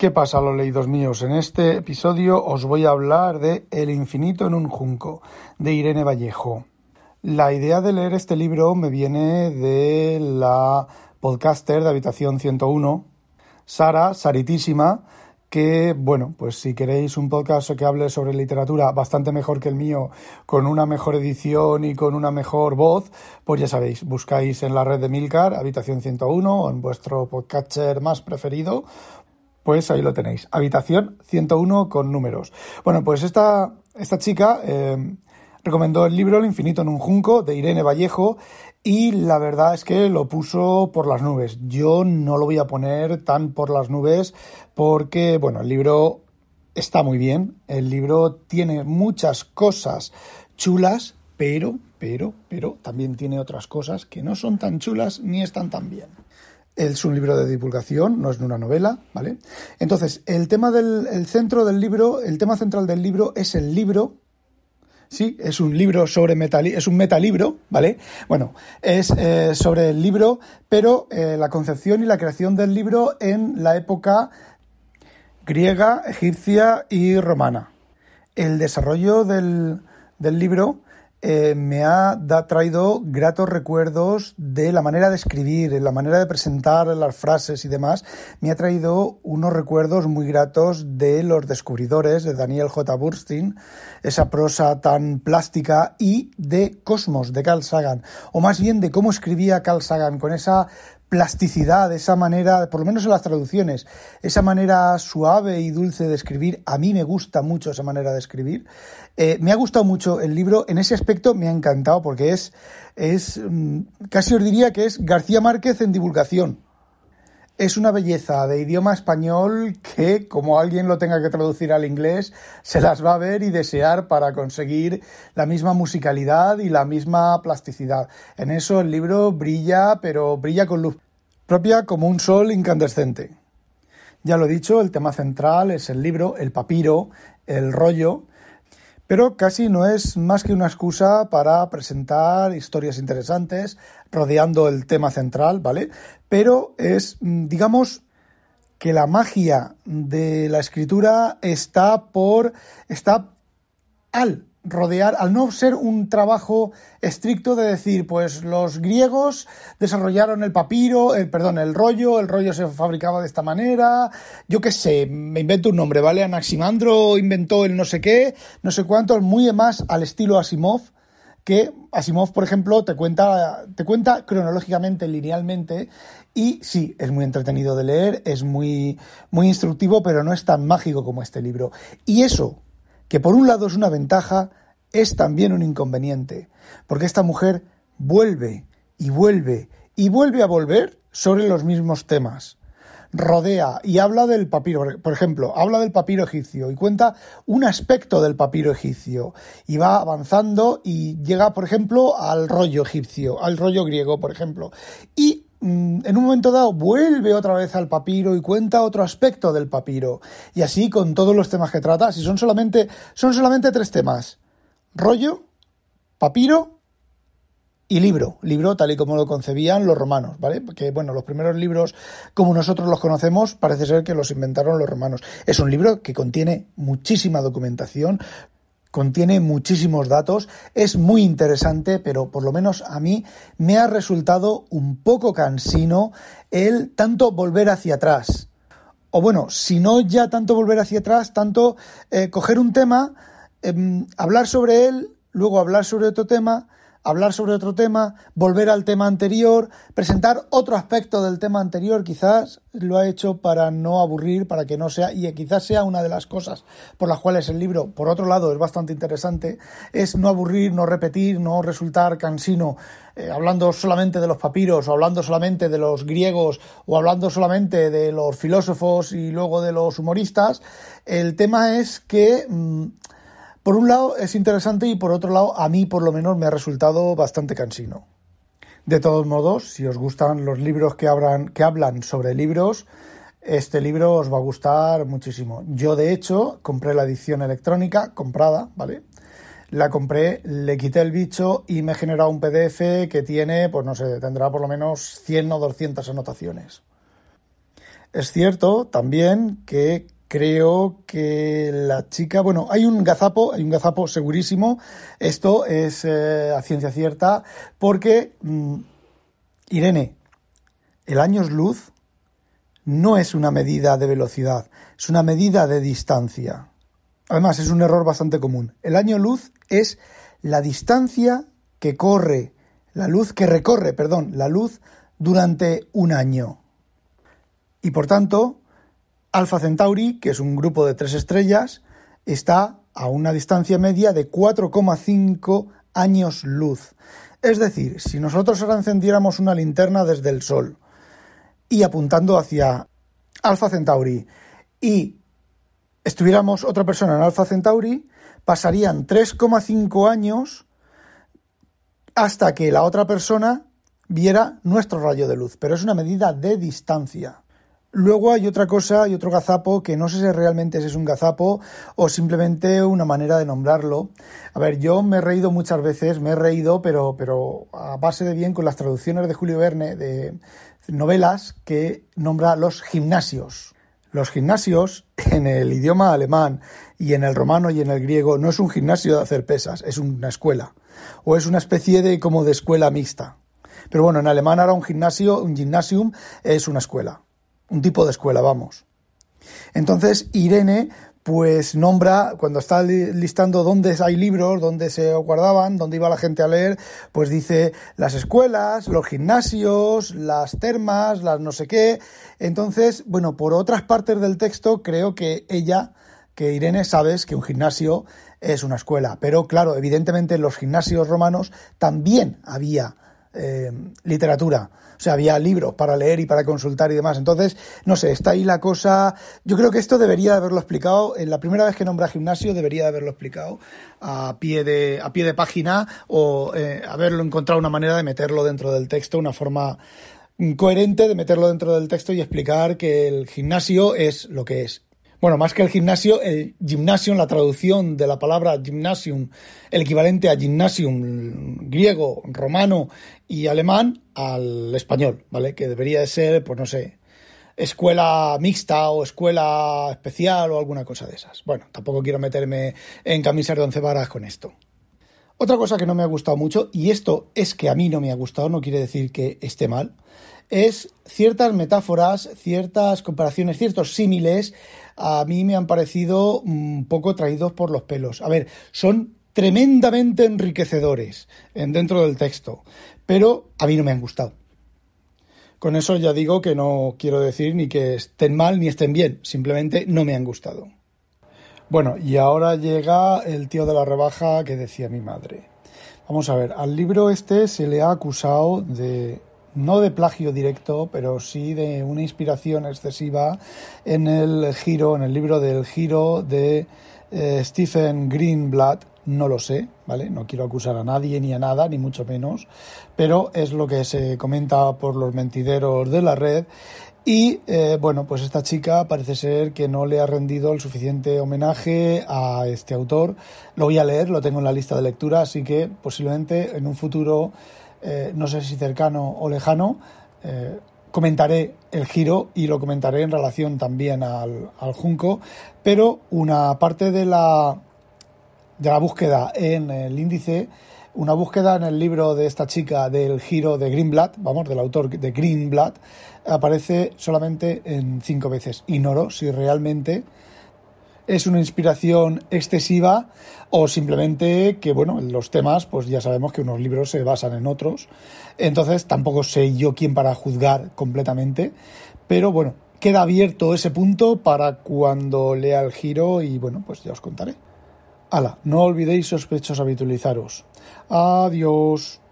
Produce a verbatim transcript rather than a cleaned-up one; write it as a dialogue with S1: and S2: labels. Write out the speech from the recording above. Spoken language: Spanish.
S1: ¿Qué pasa, los leídos míos? En este episodio os voy a hablar de El infinito en un junco, de Irene Vallejo. La idea de leer este libro me viene de la podcaster de Habitación ciento uno, Sara, Saritísima, que, bueno, pues si queréis un podcast que hable sobre literatura bastante mejor que el mío, con una mejor edición y con una mejor voz, pues ya sabéis, buscáis en la red de Milcar, Habitación ciento uno, o en vuestro podcaster más preferido. Pues ahí lo tenéis, Habitación ciento uno con números. Bueno, pues esta, esta chica eh, recomendó el libro El infinito en un junco, de Irene Vallejo, y la verdad es que lo puso por las nubes. Yo no lo voy a poner tan por las nubes porque, bueno, el libro está muy bien, el libro tiene muchas cosas chulas, pero, pero, pero también tiene otras cosas que no son tan chulas ni están tan bien. Es un libro de divulgación, no es una novela, ¿vale? Entonces, el tema del el centro del libro, el tema central del libro es el libro. Sí, es un libro sobre metal, es un metalibro, ¿vale? Bueno, es eh, sobre el libro, pero eh, la concepción y la creación del libro en la época griega, egipcia y romana. El desarrollo del, del libro Eh, me ha da, traído gratos recuerdos de la manera de escribir, la manera de presentar las frases y demás. Me ha traído unos recuerdos muy gratos de Los descubridores, de Daniel J. Bernstein, esa prosa tan plástica, y de Cosmos, de Carl Sagan, o más bien de cómo escribía Carl Sagan, con esa plasticidad, esa manera, por lo menos en las traducciones, esa manera suave y dulce de escribir. A mí me gusta mucho esa manera de escribir. Eh, me ha gustado mucho el libro, en ese aspecto me ha encantado, porque es, es casi os diría que es García Márquez en divulgación. Es una belleza de idioma español que, como alguien lo tenga que traducir al inglés, se las va a ver y desear para conseguir la misma musicalidad y la misma plasticidad. En eso el libro brilla, pero brilla con luz propia como un sol incandescente. Ya lo he dicho, el tema central es el libro, el papiro, el rollo, pero casi no es más que una excusa para presentar historias interesantes rodeando el tema central, ¿vale? Pero es, digamos, que la magia de la escritura está por, está al rodear, al no ser un trabajo estricto de decir, pues los griegos desarrollaron el papiro, el, perdón, el rollo, el rollo se fabricaba de esta manera, yo qué sé, me invento un nombre, ¿vale? Anaximandro inventó el no sé qué, no sé cuánto, muy más al estilo Asimov, que Asimov, por ejemplo, te cuenta, te cuenta cronológicamente, linealmente, y sí, es muy entretenido de leer, es muy, muy instructivo, pero no es tan mágico como este libro. Y eso, que por un lado es una ventaja, es también un inconveniente, porque esta mujer vuelve y vuelve y vuelve a volver sobre los mismos temas. Rodea y habla del papiro, por ejemplo, habla del papiro egipcio y cuenta un aspecto del papiro egipcio y va avanzando y llega, por ejemplo, al rollo egipcio, al rollo griego, por ejemplo, y en un momento dado vuelve otra vez al papiro y cuenta otro aspecto del papiro, y así con todos los temas que trata. Si son solamente, son solamente tres temas: rollo, papiro y libro, libro tal y como lo concebían los romanos, ¿vale? Porque, bueno, los primeros libros como nosotros los conocemos parece ser que los inventaron los romanos. Es un libro que contiene muchísima documentación, contiene muchísimos datos, es muy interesante, pero por lo menos a mí me ha resultado un poco cansino el tanto volver hacia atrás. O bueno, si no ya tanto volver hacia atrás, tanto eh, coger un tema, eh, hablar sobre él, luego hablar sobre otro tema, hablar sobre otro tema, volver al tema anterior, presentar otro aspecto del tema anterior. Quizás lo ha hecho para no aburrir, para que no sea, y quizás sea una de las cosas por las cuales el libro, por otro lado, es bastante interesante, es no aburrir, no repetir, no resultar cansino, eh, hablando solamente de los papiros, o hablando solamente de los griegos, o hablando solamente de los filósofos y luego de los humoristas. El tema es que mmm, por un lado es interesante y por otro lado a mí por lo menos me ha resultado bastante cansino. De todos modos, si os gustan los libros que hablan, que hablan sobre libros, este libro os va a gustar muchísimo. Yo, de hecho, compré la edición electrónica, comprada, ¿vale? La compré, le quité el bicho y me he generado un P D F que tiene, pues no sé, tendrá por lo menos cien o doscientas anotaciones. Es cierto también que creo que la chica, bueno, hay un gazapo, hay un gazapo segurísimo, esto es eh, a ciencia cierta, porque mmm, Irene, el año luz no es una medida de velocidad, es una medida de distancia. Además, es un error bastante común. El año luz es la distancia que corre, la luz que recorre, perdón, la luz durante un año. Y por tanto, Alfa Centauri, que es un grupo de tres estrellas, está a una distancia media de cuatro coma cinco años luz. Es decir, si nosotros ahora encendiéramos una linterna desde el Sol y apuntando hacia Alfa Centauri y estuviéramos otra persona en Alfa Centauri, pasarían tres coma cinco años hasta que la otra persona viera nuestro rayo de luz, pero es una medida de distancia. Luego hay otra cosa, hay otro gazapo, que no sé si realmente es un gazapo o simplemente una manera de nombrarlo. A ver, yo me he reído muchas veces, me he reído, pero, pero a base de bien con las traducciones de Julio Verne de novelas que nombra los gimnasios. Los gimnasios en el idioma alemán y en el romano y en el griego no es un gimnasio de hacer pesas, es una escuela. O es una especie de como de escuela mixta. Pero bueno, en alemán ahora un gimnasio, un gymnasium es una escuela. Un tipo de escuela, vamos. Entonces, Irene, pues nombra, cuando está listando dónde hay libros, dónde se guardaban, dónde iba la gente a leer, pues dice las escuelas, los gimnasios, las termas, las no sé qué. Entonces, bueno, por otras partes del texto creo que ella, que Irene, sabes que un gimnasio es una escuela. Pero claro, evidentemente en los gimnasios romanos también había eh, literatura. O sea, había libros para leer y para consultar y demás. Entonces, no sé, está ahí la cosa. Yo creo que esto debería de haberlo explicado. En la primera vez que nombra gimnasio debería de haberlo explicado a pie de, a pie de página o eh, haberlo encontrado una manera de meterlo dentro del texto, una forma coherente de meterlo dentro del texto y explicar que el gimnasio es lo que es. Bueno, más que el gimnasio, el gymnasium, la traducción de la palabra gymnasium, el equivalente a gymnasium griego, romano y alemán al español, ¿vale? Que debería de ser, pues no sé, escuela mixta o escuela especial o alguna cosa de esas. Bueno, tampoco quiero meterme en camisas de once varas con esto. Otra cosa que no me ha gustado mucho, y esto es que a mí no me ha gustado, no quiere decir que esté mal, es ciertas metáforas, ciertas comparaciones, ciertos símiles, a mí me han parecido un poco traídos por los pelos. A ver, son tremendamente enriquecedores dentro del texto, pero a mí no me han gustado. Con eso ya digo que no quiero decir ni que estén mal ni estén bien, simplemente no me han gustado. Bueno, y ahora llega el tío de la rebaja que decía mi madre. Vamos a ver, al libro este se le ha acusado de, no de plagio directo, pero sí de una inspiración excesiva en el giro, en el libro del giro de eh, Stephen Greenblatt. No lo sé, ¿vale? No quiero acusar a nadie ni a nada, ni mucho menos, pero es lo que se comenta por los mentideros de la red. Y, eh, bueno, pues esta chica parece ser que no le ha rendido el suficiente homenaje a este autor. Lo voy a leer, lo tengo en la lista de lectura, así que posiblemente en un futuro, eh, no sé si cercano o lejano, eh, comentaré el giro y lo comentaré en relación también al, al Junco, pero una parte de la, de la búsqueda en el índice, una búsqueda en el libro de esta chica del giro de Greenblatt, vamos, del autor de Greenblatt, aparece solamente en cinco veces. Ignoro si realmente es una inspiración excesiva o simplemente que, bueno, los temas, pues ya sabemos que unos libros se basan en otros. Entonces tampoco sé yo quién para juzgar completamente, pero bueno, queda abierto ese punto para cuando lea el giro y, bueno, pues ya os contaré. Hala, no olvidéis, sospechosos, habitualizaros. Adiós.